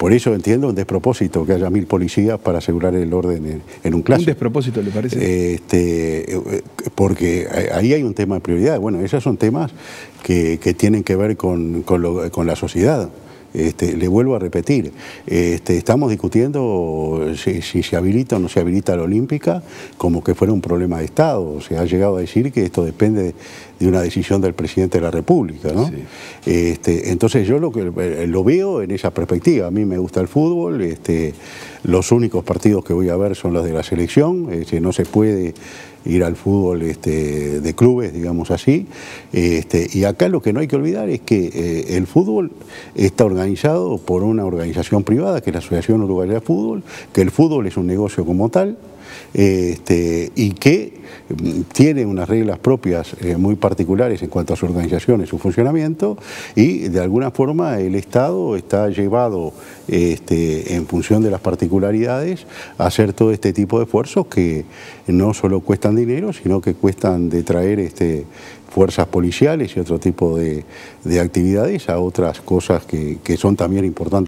Por eso entiendo un despropósito que haya 1000 policías para asegurar el orden en un clásico. ¿Un despropósito le parece? Porque ahí hay un tema de prioridad. Bueno, esos son temas que tienen que ver con la sociedad. Le vuelvo a repetir, estamos discutiendo si se habilita o no se habilita la Olímpica como que fuera un problema de Estado. Se ha llegado a decir que esto depende de una decisión del presidente de la República, ¿no? Sí. Entonces yo lo veo en esa perspectiva. A mí me gusta el fútbol, los únicos partidos que voy a ver son los de la selección, no se puede ir al fútbol de clubes, digamos así, y acá lo que no hay que olvidar es que el fútbol está organizado por una organización privada, que es la Asociación Uruguaya de Fútbol, que el fútbol es un negocio como tal, y que tiene unas reglas propias muy particulares en cuanto a su organización y su funcionamiento, y de alguna forma el Estado está llevado en función de las particularidades a hacer todo este tipo de esfuerzos que no solo cuestan dinero, sino que cuestan de traer fuerzas policiales y otro tipo de actividades a otras cosas que son también importantes.